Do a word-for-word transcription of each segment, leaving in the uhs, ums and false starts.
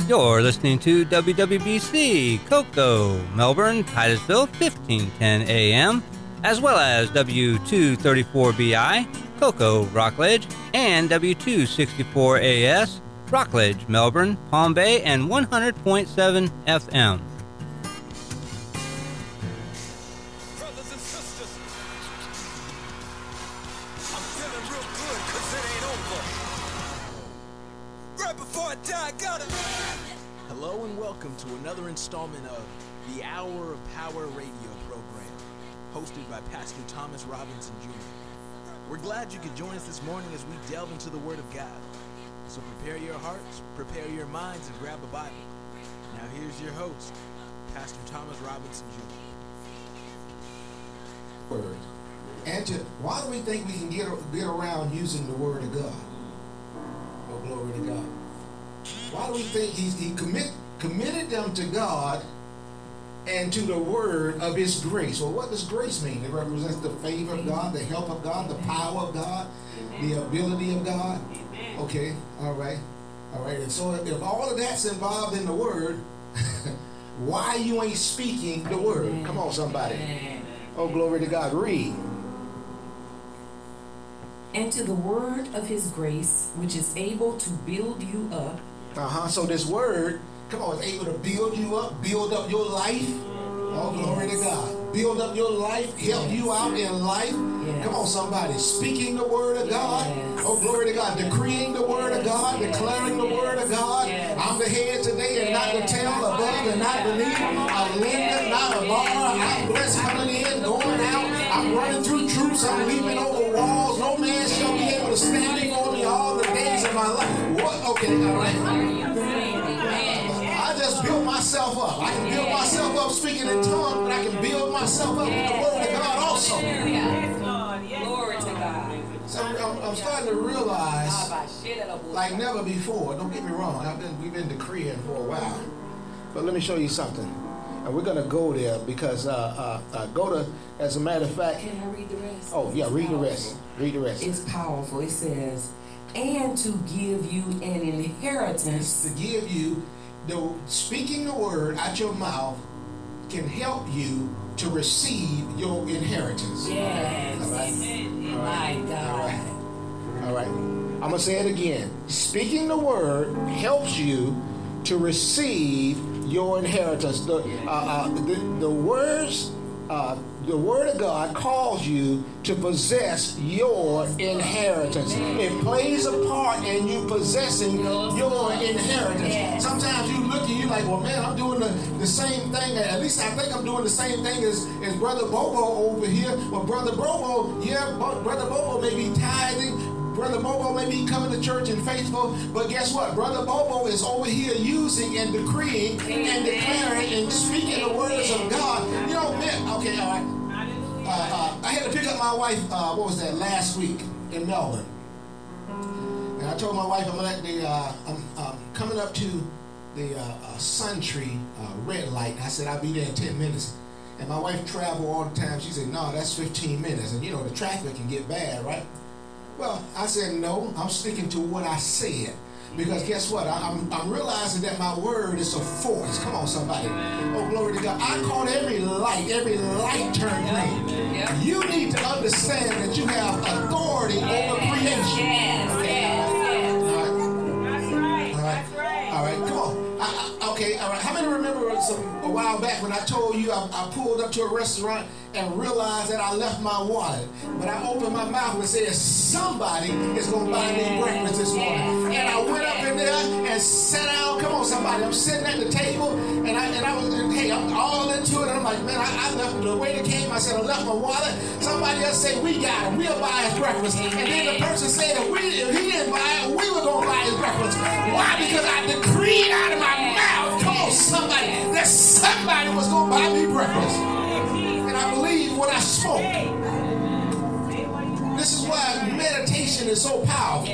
You're listening to W W B C, Cocoa, Melbourne, Titusville, fifteen ten A M, as well as W two thirty-four B I, Cocoa, Rockledge, and W two sixty-four A S, Rockledge, Melbourne, Palm Bay, and one hundred point seven F M. Brothers and sisters, I'm feeling real good cause it ain't over. Right before I die, I gotta... Hello and welcome to another installment of the Hour of Power radio program, hosted by Pastor Thomas Robinson Junior We're glad you could join us this morning as we delve into the Word of God. So prepare your hearts, prepare your minds, and grab a Bible. Now here's your host, Pastor Thomas Robinson Junior Word. And to, why do we think we can get, get around using the Word of God? Oh, glory to God. Why do we think he's, he commit, committed them to God and to the word of his grace? Well, what does grace mean? It represents the favor of God, the help of God, the power of God, the ability of God. Okay, all right, all right. And so if all of that's involved in the word, why you ain't speaking the word? Come on, somebody. Oh, glory to God. Read. And to the word of his grace, which is able to build you up. Uh-huh. So this word, come on, is able to build you up, build up your life. Oh, glory to God. Build up your life, help you out in life. Yes. Come on, somebody. Speaking the word of God. Yes. Oh, glory to God. Decreeing the word of God, yes. Declaring the word of God. Yes. I'm the head today and not the tail, above and not beneath. A lender, not a borrower. I'm blessed coming in, going out. I'm running through troops. I'm leaping over walls. No man shall be able to stand before me all the days of my life. What? Okay, all right. I just built myself up. I can build myself up speaking in tongues, but I can build myself up with the word of God also. Glory to God. So I'm, I'm starting to realize, like never before, don't get me wrong, I've been, we've been decreeing for a while. But let me show you something. And we're going to go there because, uh, uh, uh, go to, as a matter of fact. Can I read the rest? Oh, yeah, it's read powerful. the rest. Read the rest. It's powerful. It says, and to give you an inheritance. To give you, the speaking the word out your mouth can help you to receive your inheritance. Yes. All right? All right. My God. All right. All right. I'm going to say it again. Speaking the word helps you to receive your inheritance. The, uh, uh, the, the words, uh, the word of God calls you to possess your inheritance. It plays a part in you possessing your inheritance. Sometimes you look and you're like, well, man, I'm doing the, the same thing. At least I think I'm doing the same thing as, as Brother Bobo over here. Well, Brother Bobo, yeah, Brother Bobo may be tithing. Brother Bobo may be coming to church and faithful, but guess what? Brother Bobo is over here using and decreeing and declaring and speaking the words of God. You know, man, okay, all right. Uh, uh, I had to pick up my wife, uh, what was that, last week in Melbourne. And I told my wife I'm, at the, uh, I'm um, coming up to the uh, uh, Suntree uh, red light. I said I'll be there in ten minutes. And my wife travel all the time. She said, no, that's fifteen minutes. And you know, the traffic can get bad, right? Well, I said, no, I'm sticking to what I said. Because guess what? I, I'm, I'm realizing that my word is a force. Come on, somebody. Oh, glory to God. I caught every light, every light turned green. Yep. You need to understand that you have authority over creation. Yes, yes, yes. All right. That's right. All right. That's right. All right, come on. I, I, okay, all right. How many remember some, a while back when I told you I, I pulled up to a restaurant and realized that I left my wallet? But I opened my mouth and said, somebody is going to buy me breakfast this morning. And I went up in there and sat down. Come on, somebody. I'm sitting at the table, and I and I was, and, hey, I'm all into it. And I'm like, man, I, I left the way it came. I said, I left my wallet. Somebody else said, we got it. We'll buy his breakfast. And then the person said, if, we, if he didn't buy it, we were going to buy his breakfast. Why? Because I decreed out of my mouth, come on, somebody, that somebody was going to buy me breakfast. And I believe what I spoke. This is why meditation is so powerful.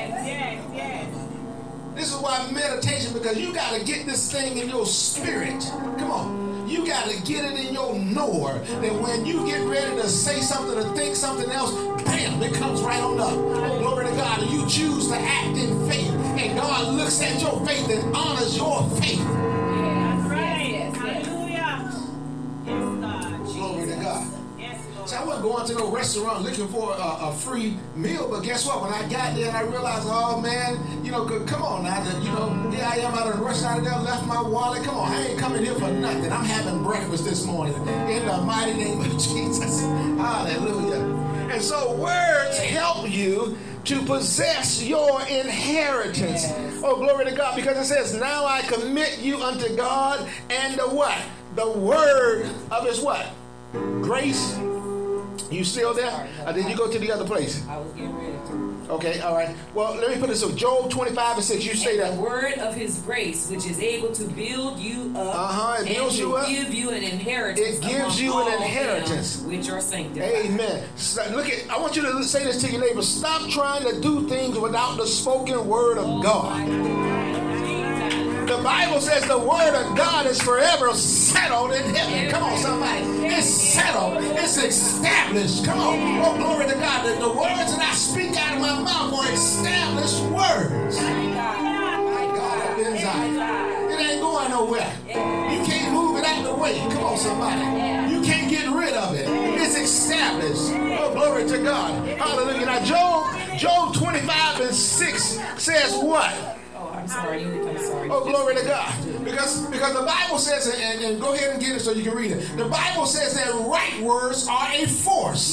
This is why meditation, because you got to get this thing in your spirit. Come on. You got to get it in your knower that when you get ready to say something or think something else, bam, it comes right on up. Oh, glory to God. And you choose to act in faith and God looks at your faith and honors your faith. Yes, right. Yes, yes. Hallelujah. Yes, God. Glory to God. Yes, Lord. So I wasn't going to no restaurant looking for a, a free meal, but guess what? When I got there and I realized, oh man, you know, come on now, you know, here I am out of the restaurant, I left my wallet. Come on, I ain't coming here for nothing. I'm having breakfast this morning in the mighty name of Jesus. Hallelujah. And so words help you to possess your inheritance. Yes. Oh, glory to God, because it says, now I commit you unto God and the what? The word of his what? Grace. You still there? Or did you go to the other place? I was getting ready to. Okay, all right. Well, let me put this up. Job twenty-five and six. You say And that. the word of his grace, which is able to build you up, Uh-huh, it builds and you to up. give you an inheritance. It gives among you an all inheritance. them which are sanctified. Amen. So, look at. I want you to say this to your neighbor. Stop trying to do things without the spoken word of God. The Bible says the word of God is forever settled in heaven. Come on, somebody. It's settled. It's established. Come on. Oh, glory to God. The, the words that I speak out of my mouth are established words. My God, up inside. It ain't going nowhere. You can't move it out of the way. Come on, somebody. You can't get rid of it. It's established. Oh, glory to God. Hallelujah. Now, Job, Job twenty-five and six says what? I'm sorry, I'm sorry. Oh, glory to God. Because, because the Bible says, and, and go ahead and get it so you can read it. The Bible says that right words are a force.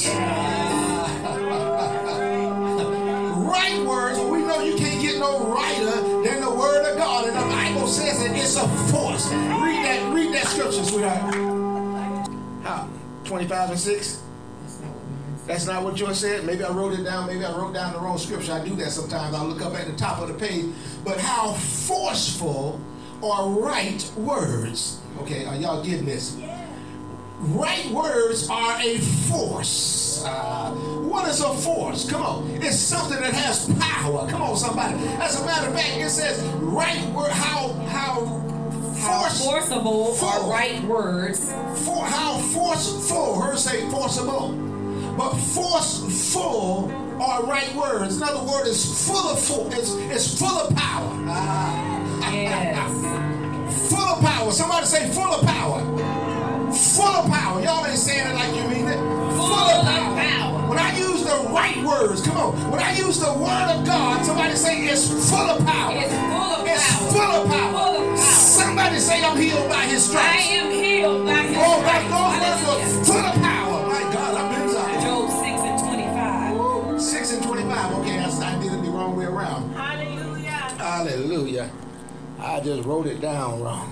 Right words, we know you can't get no righter than the word of God. And the Bible says that it's a force. Read that, read that scripture, sweetheart. How? twenty-five and six? That's not what yours said. Maybe I wrote it down. Maybe I wrote down the wrong scripture. I do that sometimes. I'll look up at the top of the page. But how forceful are right words? Okay, are y'all getting this? Right words are a force. Uh, what is a force? Come on. It's something that has power. Come on, somebody. As a matter of fact, it says right word. How how How force, forcible for, are right words. For how forceful. Her say forcible. But forceful are right words. Another word is full of full. It's, it's full of power. Ah. Yes. Full of power. Somebody say full of power. Full of power. Y'all ain't saying it like you mean it. Full, full of power. power. When I use the right words, come on. When I use the word of God, somebody say it's full of power. It's full of it's power. Full of power. Full of power. Somebody say I'm healed by his stripes. I am healed by his oh, stripes. Oh, those words are full of power. My God, I've been inside. Job six and twenty-five. six and twenty-five. Okay, I, I did it the wrong way around. Hallelujah. Hallelujah. I just wrote it down wrong.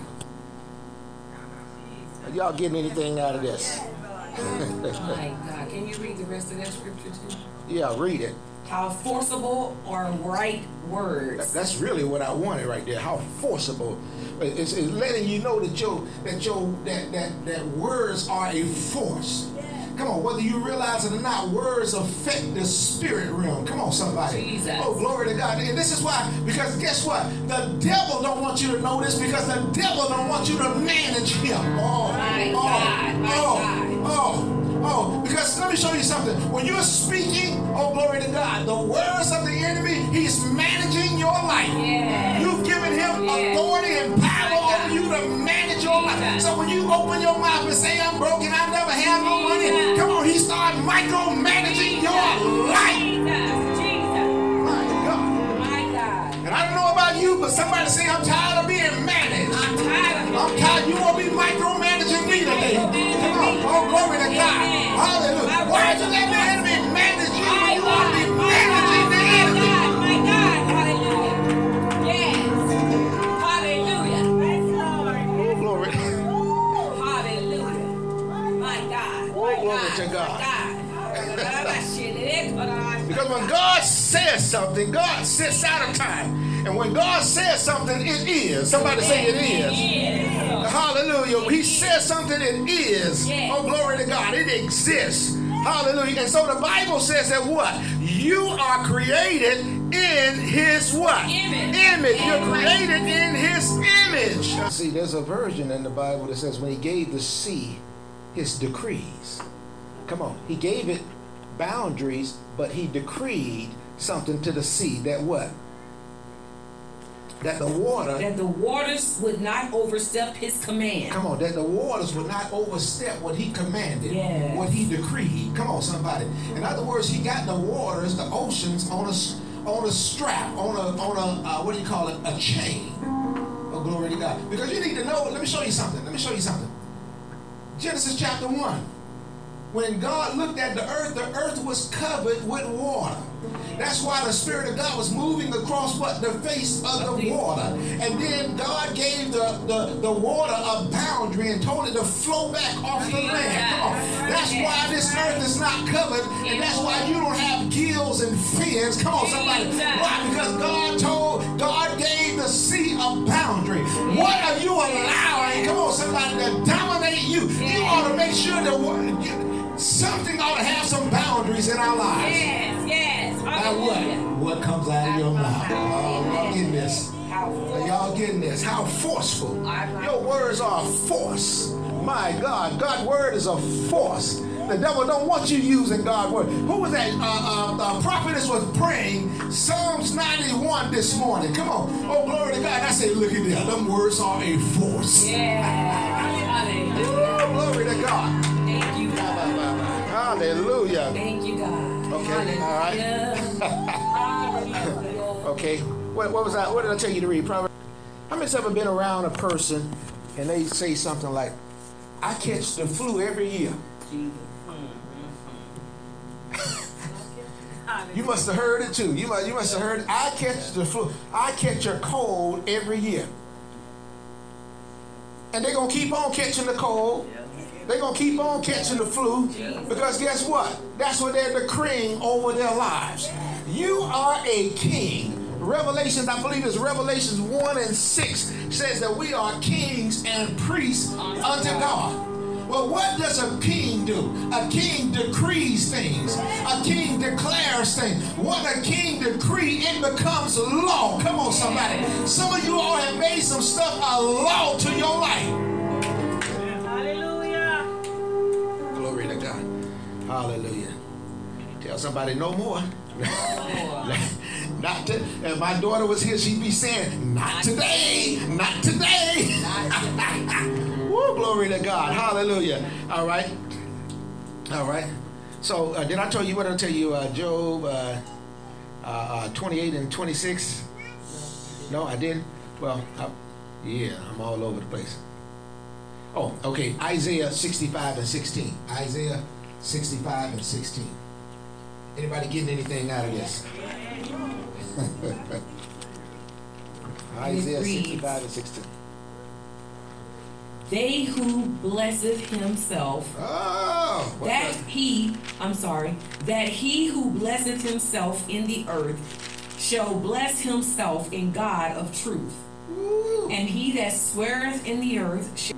Are y'all getting anything out of this? My God. Can you read the rest of that scripture too? Yeah, read it. How forcible are right words. That's really what I wanted right there. How forcible. It's, it's letting you know that your that your that that that words are a force. Come on, whether you realize it or not, words affect the spirit realm. Come on, somebody. Jesus. Oh, glory to God. And this is why, because guess what? The devil don't want you to know this because the devil don't want you to manage him. Oh, my oh, God, my oh, God. oh. Oh, because let me show you something. When you're speaking, oh, glory to God, the words of the enemy, he's managing your life. Yes. You've given him Yes. authority and power over you to manage your life. So when you open your mouth and say, I'm broken, I never have no money, come on, he start micromanaging your life. Jesus, Jesus. My God. My God. And I don't know about you, but somebody say, I'm tired of being managed. I'm tired of I'm tired. You won't be micromanaging me today. Come on. Oh, glory to God. Hallelujah. Why did you let the enemy manage you when you want to be managing the enemy? My God. Hallelujah. Yes. Hallelujah. Oh, glory. Hallelujah. My God. Oh, glory to God. Because when God says something, God sits out of time. And when God says something, it is. Somebody say it is. Hallelujah. He says something, it is. Oh, glory to God. It exists. Hallelujah. And so the Bible says that what? You are created in his what? Image. Image. You're created in his image. See, there's a version in the Bible that says when he gave the sea his decrees. Come on. He gave it boundaries, but he decreed something to the sea that what? that the water, that the waters would not overstep his command. come on, that the waters would not overstep what he commanded, Yes. what he decreed. Come on, somebody. In other words, he got the waters, the oceans on a on a strap, on a on a uh, what do you call it? A chain. Oh, glory to God. Because you need to know. Let me show you something. Let me show you something. Genesis chapter one. When God looked at the earth, the earth was covered with water. That's why the Spirit of God was moving across what? The face of the water. And then God gave the, the, the water a boundary and told it to flow back off the land. Come on. That's why this earth is not covered, and that's why you don't have gills and fins. Come on, somebody. Why? Because God told, God gave the sea a boundary. What are you allowing, come on, somebody, to dominate you? You ought to make sure that what, something ought to have some boundaries in our lives. Yes, yes. Now what? What comes out of your mouth? Oh, y'all getting this? Are y'all getting this? How forceful. Your words are a force. My God, God's word is a force. The devil don't want you using God's word. Who was that? Uh, uh, uh, prophetess was praying Psalms ninety-one this morning. Come on. Oh, glory to God. I say, look at that. Them words are a force. Yeah. Oh, glory to God. Thank you, God. Hallelujah. Thank you, God. Okay, all right. Okay, what, what was that? What did I tell you to read? Proverbs. How many's ever been around a person and they say something like, I catch the flu every year? You must have heard it too. You must, you must have heard it. I catch the flu. I catch a cold every year. And they're going to keep on catching the cold. They're going to keep on catching the flu because guess what? That's what they're decreeing over their lives. You are a king. Revelations, I believe it's Revelations one and six says that we are kings and priests unto God. Well, what does a king do? A king decrees things. A king declares things. What a king decrees, it becomes law. Come on, somebody. Some of you all have made some stuff a law to your life. Hallelujah. Glory to God. Hallelujah. Tell somebody no more. Not to, if my daughter was here, she'd be saying, not today, not today. Woo, glory to God. Hallelujah. All right. All right. So uh, did I tell you what I tell you, uh, Job uh, uh, uh, twenty-eight and twenty-six? No, I didn't. Well, I, yeah, I'm all over the place. Oh, okay. Isaiah sixty-five and sixteen. Isaiah sixty-five and sixteen. Anybody getting anything out of this? Isaiah sixty-five and sixteen. They who blesseth himself, Oh, that that? he, I'm sorry, that he who blesseth himself in the earth shall bless himself in God of truth. Ooh. And he that sweareth in the earth shall.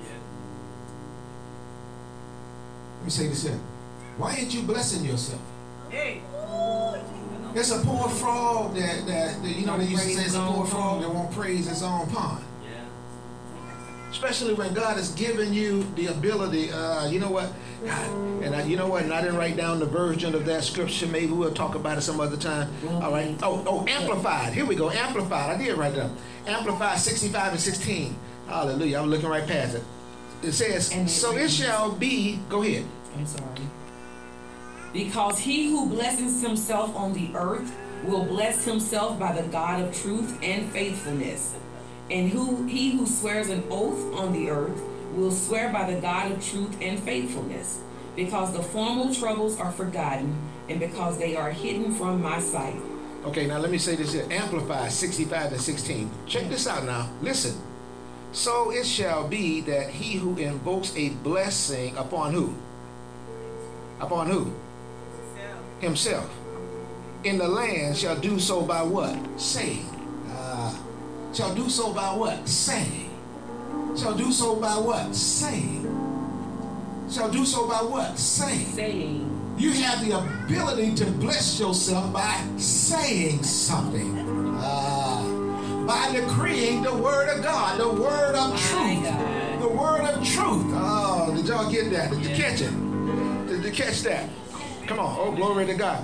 Let me say this here. Why ain't you blessing yourself? Hey. It's a poor frog that, that, that you know, they used to say it's a poor frog that won't praise his own pond. Especially when God has given you the ability, uh, you know what, and I, you know what, and I didn't write down the version of that scripture. Maybe we'll talk about it some other time. All right. Oh, oh, amplified. Here we go. Amplified. I did write it down. Amplified sixty-five and sixteen. Hallelujah. I'm looking right past it. It says, And it so it reads- shall be, go ahead. I'm sorry. Because he who blesses himself on the earth will bless himself by the God of truth and faithfulness. And who he who swears an oath on the earth will swear by the God of truth and faithfulness, because the former troubles are forgotten, and because they are hidden from my sight. Okay, now let me say this here. Amplify sixty-five and sixteen. Check this out now. Listen. So it shall be that he who invokes a blessing upon who? Upon who? Himself. In the land shall do so by what? Saying. Uh, shall do so by what? Saying. Shall do so by what? Saying. Shall do so by what? Saying. Saying. You have the ability to bless yourself by saying something. Uh, by decreeing the word of God, the word of truth. God. The word of truth. Oh, did y'all get that? Did you catch it? Did you catch that? Come on. Oh, glory to God.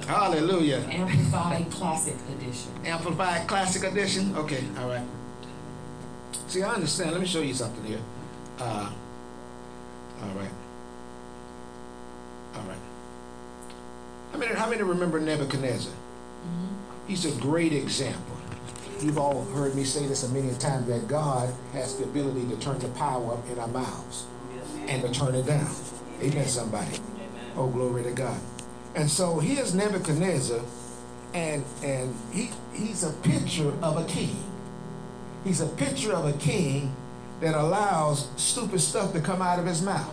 Hallelujah. Amplified Classic Edition. Amplified Classic Edition. Okay, all right. See, I understand. Let me show you something here. Uh, all right. All right. How many, how many remember Nebuchadnezzar? Mm-hmm. He's a great example. You've all heard me say this a million times, that God has the ability to turn the power up in our mouths and to turn it down. Amen, somebody. Oh, glory to God. And so here's Nebuchadnezzar, and and he he's a picture of a king. He's a picture of a king that allows stupid stuff to come out of his mouth.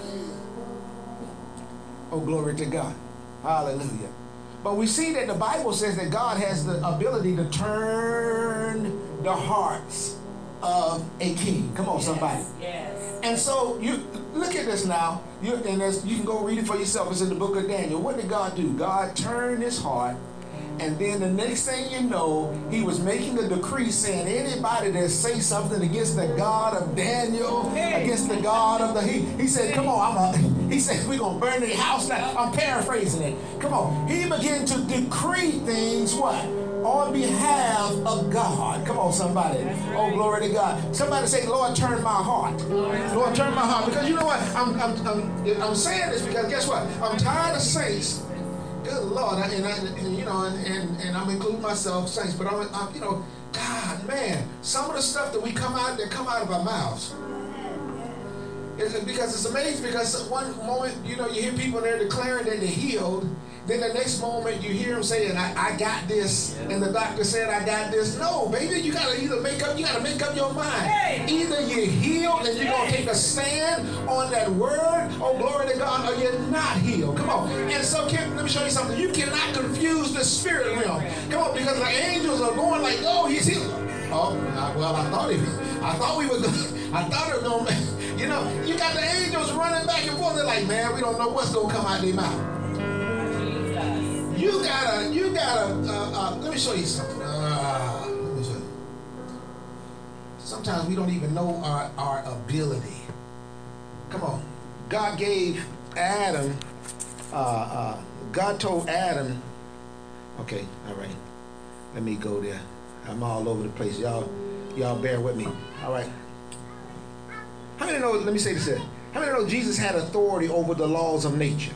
Oh, glory to God. Hallelujah. But we see that the Bible says that God has the ability to turn the hearts of a king. Come on, somebody. Yes. And so you look at this now. You, and as, you can go read it for yourself. It's in the book of Daniel. What did God do? God turned his heart. And then the next thing you know, he was making a decree saying anybody that say something against the God of Daniel, against the God of the, he, he said, come on, I'm a, he said, we're going to burn the house down. I'm paraphrasing it. Come on. He began to decree things, what? On behalf of God. Come on, somebody. Oh, glory to God. Somebody say, Lord, turn my heart. Lord, turn my heart. Because you know what? I'm, I'm, I'm, I'm saying this because guess what? I'm tired of saints. Good Lord, and, I, and you know, and, and, and I'm including myself, saints, but I'm, I'm, you know, God, man, some of the stuff that we come out, that come out of our mouths, it's because it's amazing. Because one moment, you know, you hear people and they're declaring that they're healed, then the next moment you hear them saying, I, I got this, and the doctor said I got this. No, baby, you gotta either make up, you gotta make up your mind. Either you're healed and you're gonna take a stand on that word, oh glory to God, or you're not healed. Come on. And so Kim, let me show you something. You cannot confuse the spirit realm. Come on, because the angels are going like, oh, he's healed. Oh, well, I thought he was. I thought we were going. I thought it was going to, you know, you got the angels running back and forth. They're like, man, we don't know what's going to come out of their mouth. You gotta, you gotta, uh, uh, let me show you something. Uh, let me show you. Sometimes we don't even know our, our ability. Come on. God gave Adam, uh, uh, God told Adam, okay, all right, let me go there. I'm all over the place. Y'all, y'all bear with me. All right. How many know, let me say this here. How many know Jesus had authority over the laws of nature?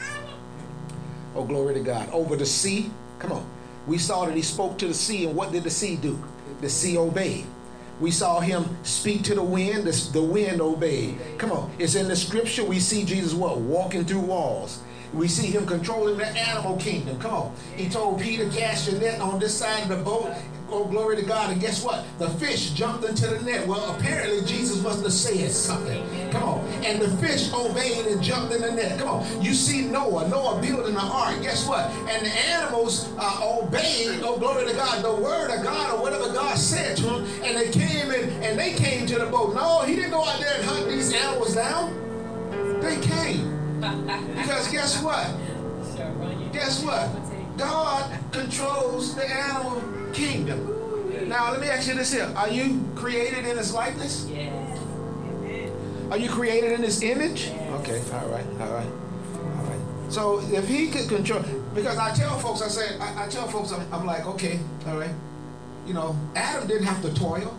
Oh, glory to God. Over the sea. Come on. We saw that he spoke to the sea, and what did the sea do? The sea obeyed. We saw him speak to the wind. The, the wind obeyed. Come on. It's in the scripture. We see Jesus what? Walking through walls. We see him controlling the animal kingdom. Come on. He told Peter, cast your net on this side of the boat. Oh, glory to God. And guess what? The fish jumped into the net. Well, apparently Jesus must have said something. Come on. And the fish obeyed and jumped in the net. Come on. You see Noah. Noah building the ark. Guess what? And the animals uh, obeyed, oh, glory to God, the word of God or whatever God said to them. And they came in and they came to the boat. No, he didn't go out there and hunt these animals down. They came. Because guess what? Guess what? God controls the animal kingdom. Now, let me ask you this here. Are you created in his likeness? Yes. Are you created in his image? Okay, all right, all right, all right. So if he could control, because I tell folks, I say, I, I tell folks, I'm, I'm like, okay, all right. You know, Adam didn't have to toil.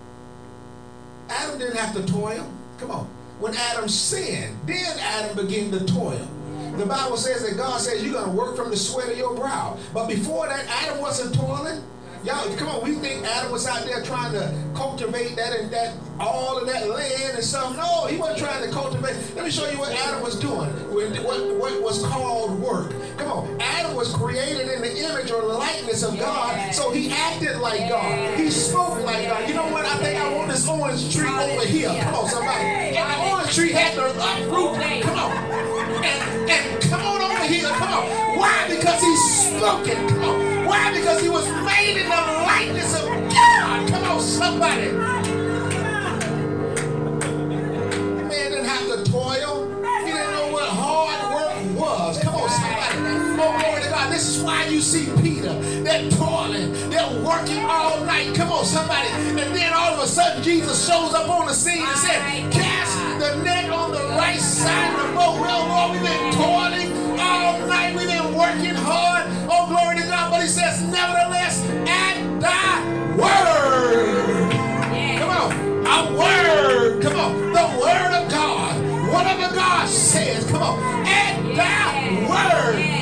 Adam didn't have to toil. Come on. When Adam sinned, then Adam began to toil. The Bible says that God says you're going to work from the sweat of your brow. But before that, Adam wasn't toiling. Y'all, come on, we think Adam was out there trying to cultivate that and that, all of that land and stuff. No, he wasn't trying to cultivate. Let me show you what Adam was doing, what, what was called work. Come on, Adam was created in the image or likeness of God, so he acted like God. He spoke like God. You know what? I think I want this orange tree over here. Come on, somebody. And the orange tree had to uproot. Come on. And, and come on over here. Come on. Why? Because he spoke it. Come on. Why? Because he was made in the likeness of God. Come on, somebody. The man didn't have to toil. He didn't know what hard work was. Come on, somebody. Oh, glory to God. This is why you see Peter. They're toiling. They're working all night. Come on, somebody. And then all of a sudden, Jesus shows up on the scene and said, cast the net on the right side of the boat. Well, Lord, we've been toiling all night. We've been working hard. Oh, glory to God. But he says, nevertheless, at thy word. Come on. A word. Come on. The word of God. Whatever God says. Come on. At thy word.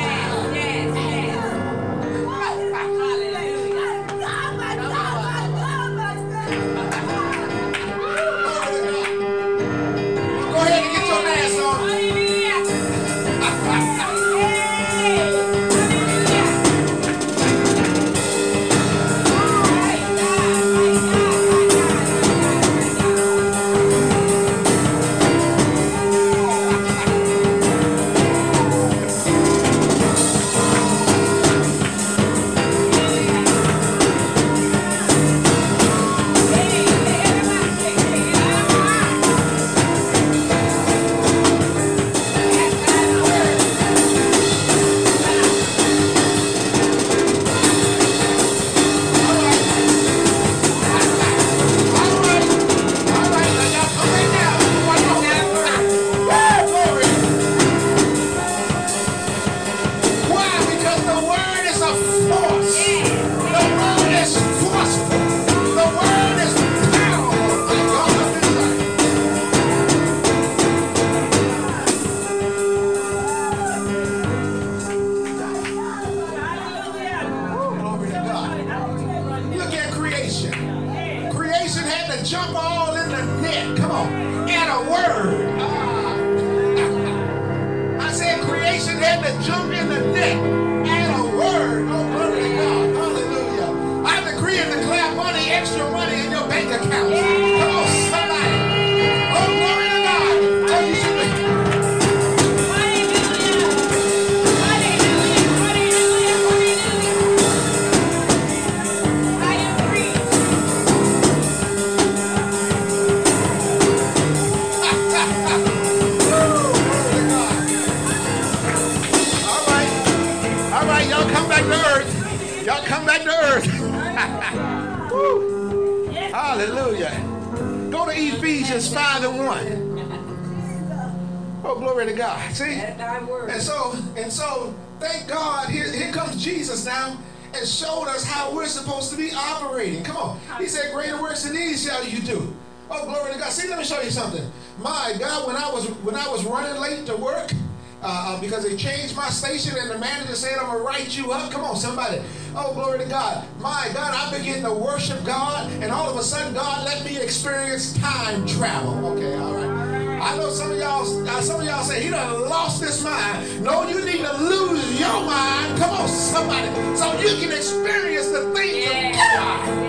And so, and so, thank God, here, here comes Jesus now and showed us how we're supposed to be operating. Come on. He said, greater works than these shall you do. Oh, glory to God. See, let me show you something. My God, when I was when I was running late to work, uh, because they changed my station and the manager said, I'm going to write you up. Come on, somebody. Oh, glory to God. My God, I began to worship God, and all of a sudden, God let me experience time travel. Okay, all right. I know some of y'all, some of y'all say, he done lost his mind. No, you need to lose your mind. Come on, somebody. So you can experience the things yes, of God.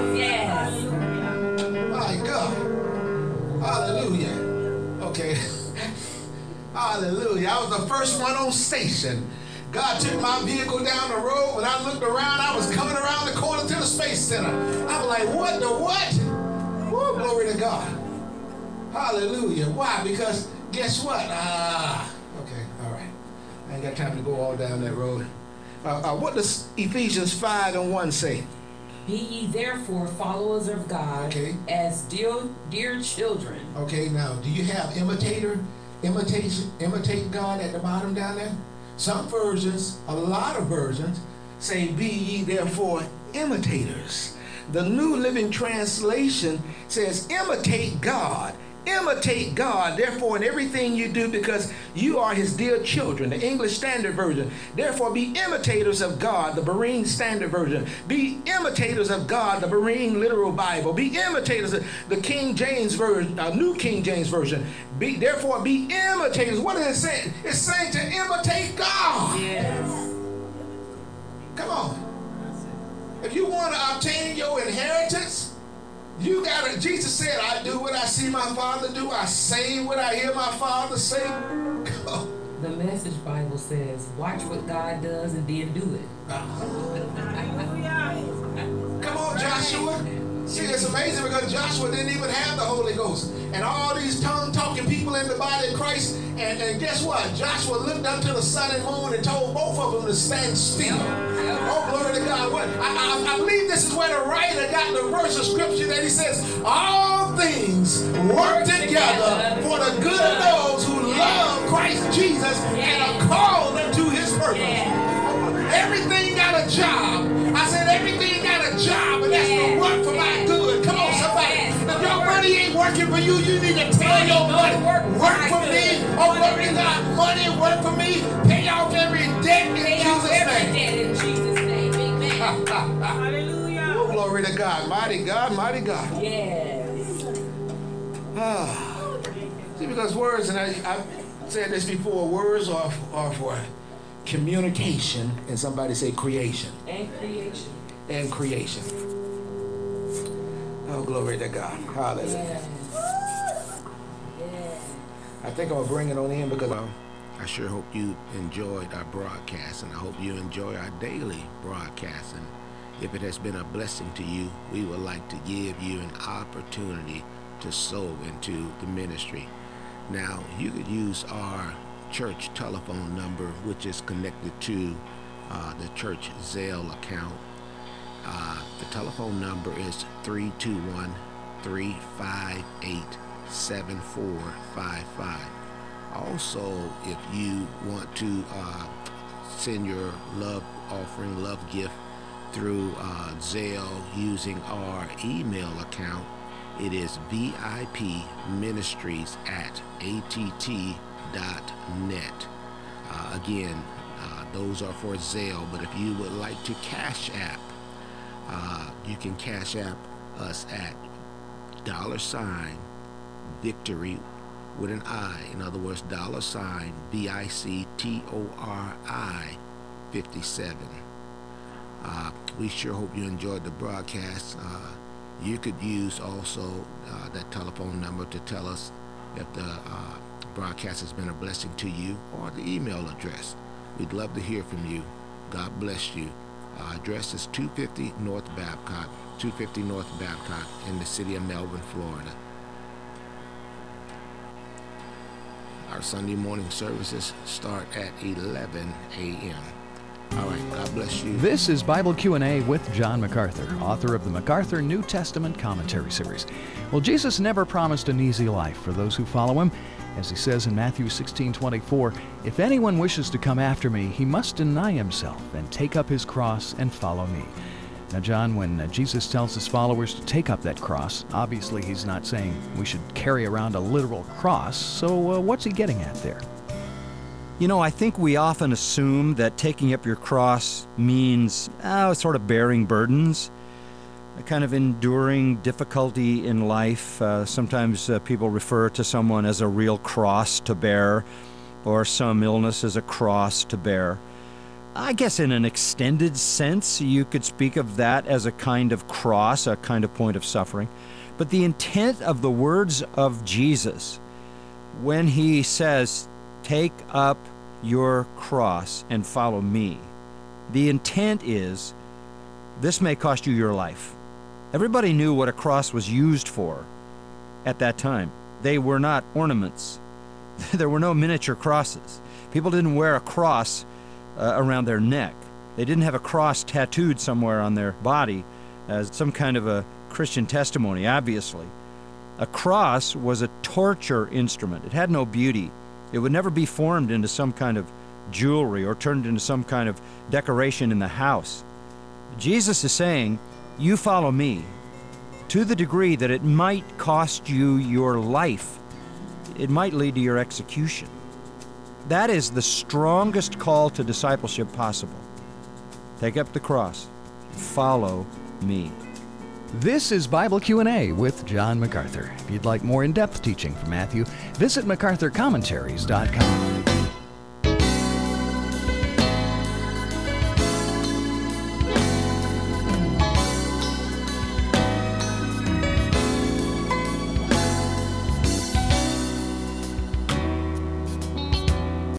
Yes, yes. My God. Hallelujah. Okay. Hallelujah. I was the first one on station. God took my vehicle down the road. When I looked around, I was coming around the corner to the Space Center. I was like, what the what? Woo, glory to God. Hallelujah. Why? Because guess what? Ah, okay, all right. I ain't got time to go all down that road. Uh, uh, what does Ephesians five and one say? Be ye therefore followers of God, okay, as dear, dear children. Okay, now, do you have imitator, imitation, imitate God at the bottom down there? Some versions, a lot of versions, say, be ye therefore imitators. The New Living Translation says, imitate God. Imitate God, therefore, in everything you do, because you are his dear children. The English Standard Version. Therefore, be imitators of God, the Berean Standard Version. Be imitators of God, the Berean Literal Bible. Be imitators of the King James Version, uh, New King James Version. Be, therefore, be imitators. What is it saying? It's saying to imitate God. Yes. Come on. If you want to obtain your inheritance, you got to, Jesus said, I do what I see my Father do. I say what I hear my Father say. The Message Bible says, watch what God does and then do it. Come on, Joshua. See, it's amazing because Joshua didn't even have the Holy Ghost. And all these tongue-talking people in the body of Christ. And, and guess what? Joshua looked up to the sun and moon and told both of them to stand still. Oh, glory to God. What? I, I, I believe this is where the writer got the verse of scripture that he says, all things work together for the good of those who love Christ Jesus and are called unto his purpose. Everything got a job. I said everything got a job, and that's to work for my good. Come on, somebody. If your money ain't working for you, you need to tell your money, work for me. Oh, glory to God. Money work for me. Pay off every debt in Jesus' name. In Jesus' name, amen. Hallelujah. Oh, glory to God. Mighty God, mighty God. Yes. Ah. See, because words, and I, I've said this before, words are, are for communication, and somebody say creation. And creation. And creation. Oh, glory to God. Hallelujah. Yes. Yes. I think I'm going to bring it on in because well, I sure hope you enjoyed our broadcast, and I hope you enjoy our daily broadcast. And if it has been a blessing to you, we would like to give you an opportunity to sow into the ministry. Now, you could use our church telephone number, which is connected to uh, the church Zelle account. Uh, the telephone number is three two one, three five eight, seven four five five. Also, if you want to uh, send your love offering, love gift through uh, Zelle using our email account, it is V I P Ministries at A T T dot net. Uh, again, uh, those are for Zelle, but if you would like to Cash App, uh, you can Cash App us at dollar sign victory with an I. In other words, dollar sign V I C T O R I fifty-seven. Uh, we sure hope you enjoyed the broadcast. Uh, you could use also uh, that telephone number to tell us if the uh, broadcast has been a blessing to you, or the email address. We'd love to hear from you. God bless you. Uh, address is two fifty North Babcock, two fifty North Babcock in the city of Melbourne, Florida. Our Sunday morning services start at eleven a.m. All right, God bless you. This is Bible Q and A with John MacArthur, author of the MacArthur New Testament Commentary Series. Well, Jesus never promised an easy life for those who follow him. As he says in Matthew sixteen twenty-four, if anyone wishes to come after me, he must deny himself and take up his cross and follow me. Now, John, when uh, Jesus tells his followers to take up that cross, obviously he's not saying we should carry around a literal cross. So uh, what's he getting at there? You know, I think we often assume that taking up your cross means oh, sort of bearing burdens, a kind of enduring difficulty in life. Uh, sometimes uh, people refer to someone as a real cross to bear, or some illness as a cross to bear. I guess in an extended sense, you could speak of that as a kind of cross, a kind of point of suffering. But the intent of the words of Jesus, when he says, take up your cross and follow me, the intent is, this may cost you your life. Everybody knew what a cross was used for at that time. They were not ornaments. There were no miniature crosses. People didn't wear a cross uh, around their neck. They didn't have a cross tattooed somewhere on their body as some kind of a Christian testimony, obviously. A cross was a torture instrument. It had no beauty. It would never be formed into some kind of jewelry or turned into some kind of decoration in the house. Jesus is saying, you follow me to the degree that it might cost you your life. It might lead to your execution. That is the strongest call to discipleship possible. Take up the cross. Follow me. This is Bible Q and A with John MacArthur. If you'd like more in-depth teaching from Matthew, visit macarthur commentaries dot com.